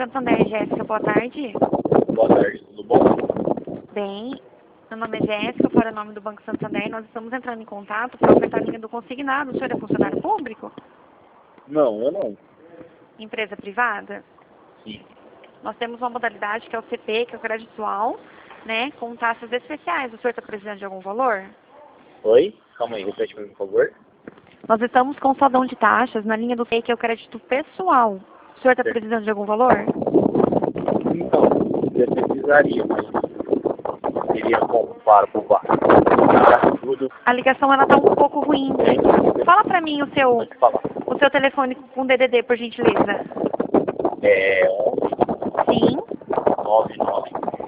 Santander, Jéssica, boa tarde. Boa tarde, tudo bom? Bem, meu nome é Jéssica, fora o nome do Banco Santander. Nós estamos entrando em contato para ofertar a linha do consignado. O senhor é funcionário público? Não, eu não. Empresa privada? Sim. Nós temos uma modalidade que é o CP, que é o crédito atual, né, com taxas especiais. O senhor está precisando de algum valor? Oi? Calma aí, repete por favor. Nós estamos com saldão de taxas na linha do CP, que é o crédito pessoal. O senhor está precisando de algum valor? Então, eu precisaria, mas seria como para poupar tudo. A ligação ela está um pouco ruim. Fala para mim Pode falar. o seu telefone com DDD, por gentileza. É Sim. 1199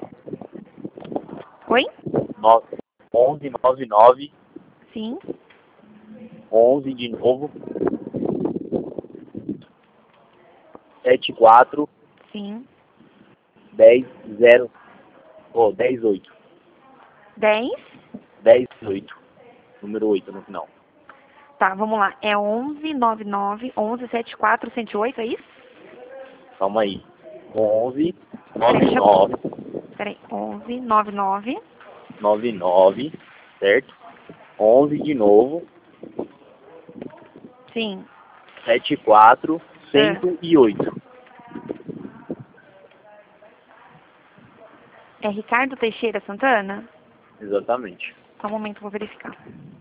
Oi? 1199 Sim. 11 de novo 74 Sim. 100 108 10. 108 número 8 no final. Tá, vamos lá. É 1199 1174 108, é isso? Calma aí. 11 Peraí, 99 peraí. 1199. 99, certo? 11 de novo Sim. 74 108. É Ricardo Teixeira Santana? Exatamente. Só um momento, vou verificar.